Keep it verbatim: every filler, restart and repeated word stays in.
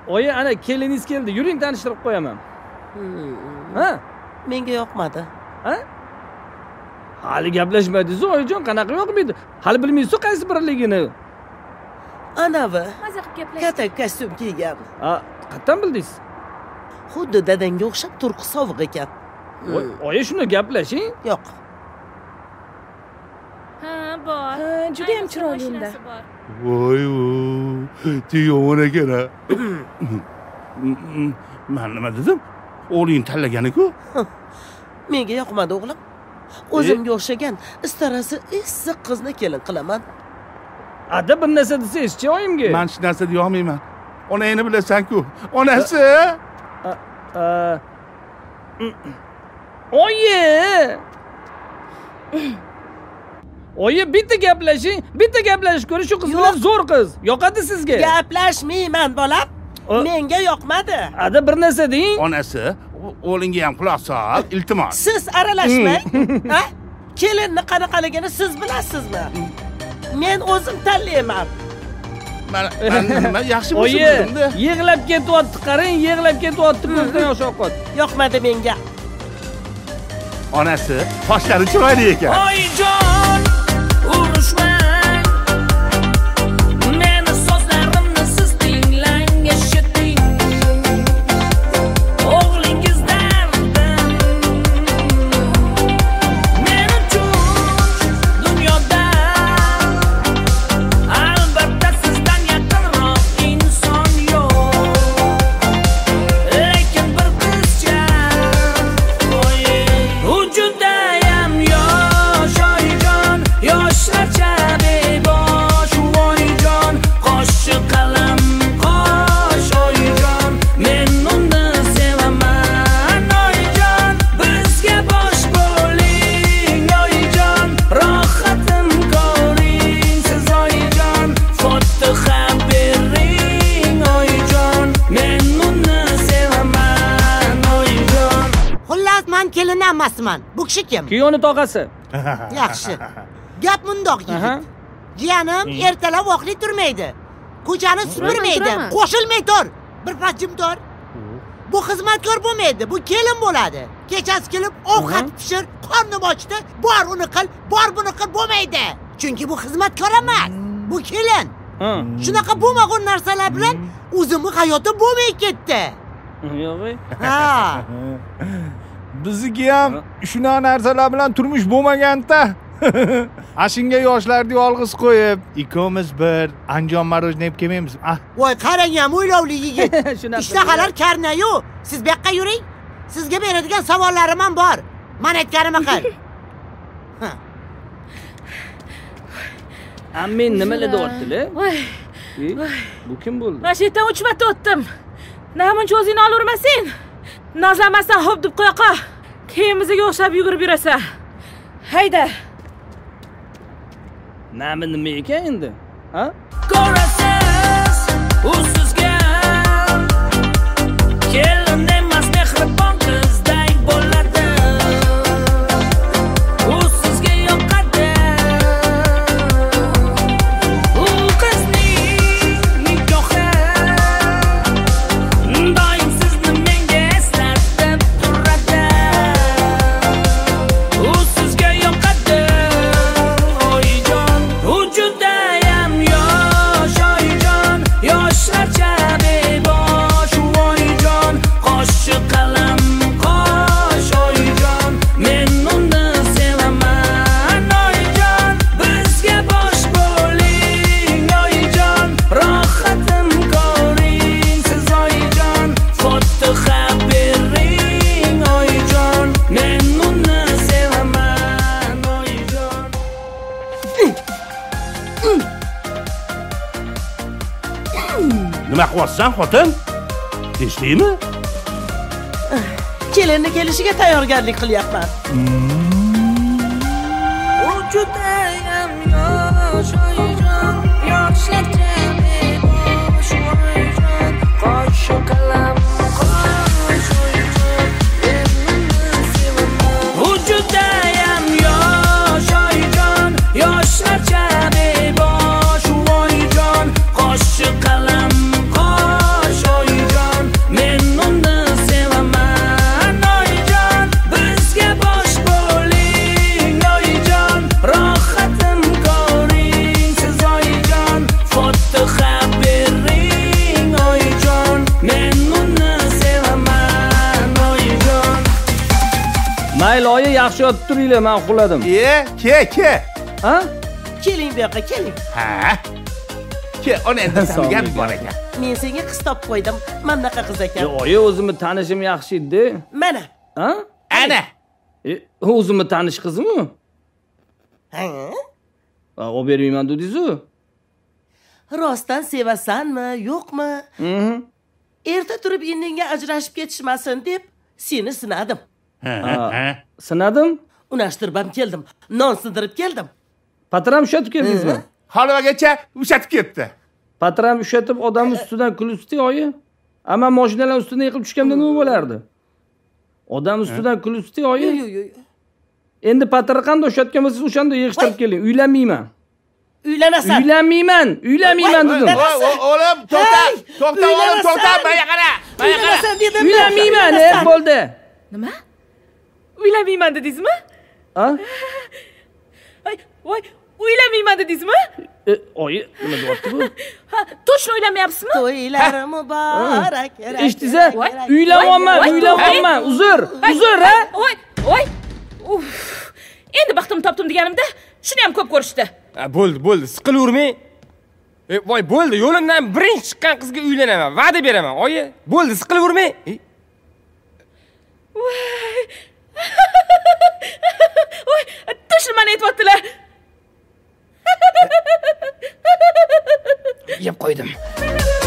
Oyi, ana keliningiz keldi. Yuring tanishtirib qo'yaman. Ha? Menga yoqmadi. Ha? Hali gaplashmadingiz, oyijon, qanaqa yoqmaydi? Hali bilmaysiz qaysi biriligini. Anavi. Maza qilib gaplash. Katta kostyum kiygan. Ha, qayerdan bildingiz? Xuddi dadangga o'xshab turqi sovuq ekan. Oyi, shuni gaplashing. Yo'q. Ha, bor. Ha, juda ham chiroyli unda. Voy, yomon ekan. Men nima dedim? O'g'ling tanlagan-ku. Menga yoqmadi o'g'lim. O'zimga o'xshagan istarasi issiq qizni kelin qilaman. Ada bir narsa desangiz-chi oyimga. Men hech narsa deya olmayman. Onangni bilasan-ku. Onasi. Oyi! Oyi, bitta gaplashing, bitta gaplash ko'ring, shu qiz bilan zo'r qiz. Yoqadi sizga. Gaplashmayman, bolam. Menga yoqmadi. Ada bir narsa deng. Onasi, o'g'lingga ham quloq sol, iltimos. Siz aralashmang. Ha? Kelinni qanaqaligini siz bilasizmi? Men o'zim tanlayman. Mana nima yaxshi bo'lsin Oyi, dedim-da. yig'lab ketyapti, qarang, yig'lab ketyapti, ko'zdan yosh oqyapti. Yoqmadi menga. Onasi, qoshlari chiroyli ekan. Oyijon, urushmang. Meni so'zlarimni siz tinglang, eshiting. O'g'lingiz dardim. Men uchun dunyoda albatta sizdan yaqinroq inson yo'q. Lekin bir qizcha, oyi, u judayam yosh, oyijon, yoshlarcha bebosh, oyijon, qo'shi qalam qosh, oyijon, men uni sevaman, oyijon, bizga bosh bo'ling, oyijon, rohatim ko'ring siz, oyijon, fotiha bering, oyijon, men uni sevaman, oyijon. Xullas, men kelin emasman. Bu kishi kim? Kuyovni tog'asi. Yaxshi. Gap mundoq Aha. yigit. Jiyanim ertalab vaqtli turmaydi. Ko'chani supurmaydi. turaman. Qo'shilmay tur. Bir past jim tur. Bu xizmatkor bo'lmaydi, bu kelin bo'ladi. Kechasi kelib ovqat pishir, qornim ochdi, bor uni qil, bor buni qil bo'lmaydi. Chunki bu xizmatkor emas, bu kelin. Ha. Shunaqa bo'lmagan narsalar bilan o'zimning hayotim bo'lmay ketdi. Yo'q. Ha. Bizniki ham shunaqa narsalar bilan turmush bo'lmagan-da. Ashunga yoshlarni yolg'iz qo'yib, ikkovimiz bir Andijon marojni yeb kelmaymiz. Ah, Voy, qarang ham o'ylovli yigit. Shunaqa. Ishtahalar karnayu. Siz bu yoqqa yuring. Sizga beradigan savollarim ham bor. Men aytganimni qil. Amin nimalar deyapti-la? Voy, Bu kim bo'ldi? mana shu yerdan uch marta o'tdim. Namuncha o'zingni olavermasin. Nozlamasdan hop deb qo'ya qol. Keyin bizga o'xshab yugurib yurasan. Hayda. Nami nima ekan endi? Ha? Ko'rasiz, u sizga kelin emas, mehribon qizday bo'ladi. U sizga yoqadi. U qizning nikohi doim sizni menga eslatib turadi. U sizga yoqadi, oyijon, u judayam yosh, oyijon, yoshlarcha bebosh, oyijon, qo'shi qalam qosh, oyijon, men uni sevaman, oyijon, bizga bosh bo'ling, oyijon, rohatim ko'ring siz, oyijon, fotiha bering, oyijon, men uni sevaman, oyijon. Nima qilyapsan, xotin? Tinchlikmi? Kelinni kelishiga tayyorgarlik qilyapman. U judayam yosh, oyijon, yoshlarcha bebosh, oyijon, qo'shi qalam qosh, oyijon, men uni sevaman. U judayam yosh, oyijon, yoshlarcha bebosh, oyijon, qo'shi qalam qosh, oyijon. yaxshi yotib turinglar, men uxladim. E, ke, ke. Ha? Keling bu yoqqa, keling. Ha. Ke, ona endi Sog' gap bo'ling. bor ekan. Men senga qiz topib qo'ydim. Mana bunaqa qiz ekan. Yo, oyi, o'zimni tanishim yaxshi edi. Mana. Ha? Ana. E, o'zimni tanish qizmi? Ha? Olib bermayman dedingiz-ku. Rostdan sevasanmi, yo'qmi? Mhm. Erta turib indinga ajrashib ketishmasin deb seni sinadim. Ha. Sinadim. Unashtirib ham keldim. Non sindirib keldim. Patram ushatib keldingizmi? Holvagacha ushatib ketdi. Patram ushatib odam ustidan kulibdi, oyi. Amma mashinalar ustidan yiqilib tushganda nima bo'lardi? Odam ustidan kulibdi, oyi. Yo'q, yo'q, yo'q. Endi patirni qanday ushatgan bo'lsangiz, o'shanda yig'ishtirib keling. Uylanmayman. Uylanasan. Uylanmayman, uylanmayman dedim. Voy, o'g'lim, to'xta. To'xta, o'g'lim, to'xta. Manga qara. Manga qara. Uylanasan dedim. Uylanmayman, e, bo'ldi. Nima? Uylanmayman dedingizmi? Ha? Ay, voy, uylanmayman dedingizmi? E, oyi, nima deyapti bu? Ha, точно uylanmayapsizmi? To'ylari muborak. Eshitdingiz? Uylanyapman, Voy, uylanyapman. Uzr, uzr, ha? Voy, voy. Uf. Endi baxtimni topdim deganimda, shuni ham ko'p ko'rishdi. Ha, bo'ldi, bo'ldi. Siqilavermang. E, voy, bo'ldi. Yo'limdan birinchi chiqqan qizga uylanaman. Va'da beraman. Oyi, bo'ldi, siqilavermang. E, Voy, точно meni aytibdilar. yeb qo'ydim.